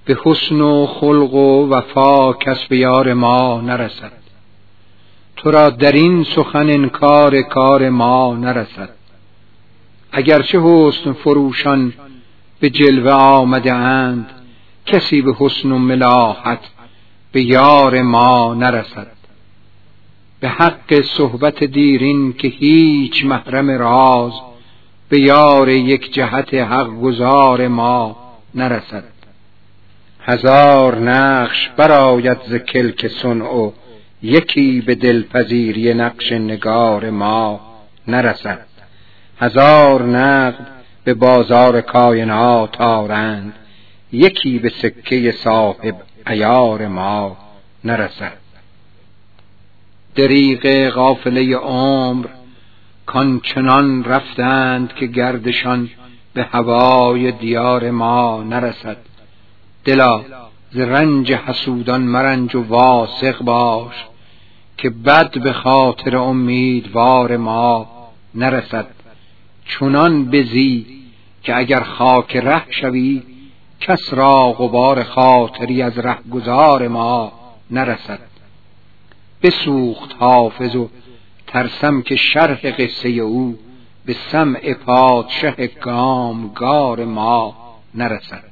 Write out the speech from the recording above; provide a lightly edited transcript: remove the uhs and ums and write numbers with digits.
به حسن و خلق و وفا کس به یار ما نرسد. تو را در این سخن انکار کار ما نرسد. اگرچه حسن فروشان به جلوه آمده اند، کسی به حسن و ملاحت به یار ما نرسد. به حق صحبت دیرین که هیچ محرم راز، به یار یک جهت حق گزار ما نرسد. هزار نقش برآید ز کلک صنع و یکی به دلپذیری نقش نگار ما نرسد. هزار نقد به بازار کائنات آرند، یکی به سکه صاحب عیار ما نرسد. دریغ قافله عمر کانچنان رفتند که گردشان به هوای دیار ما نرسد. دلا ز رنج حسودان مرنج و واثق باش، که بد به خاطر امیدوار ما نرسد. چنان بزی که اگر خاک ره شوی، کس را غبار خاطری از رهگذار ما نرسد. بسوخت حافظ و ترسم که شرح قصه او به سمع پادشه گامگار ما نرسد.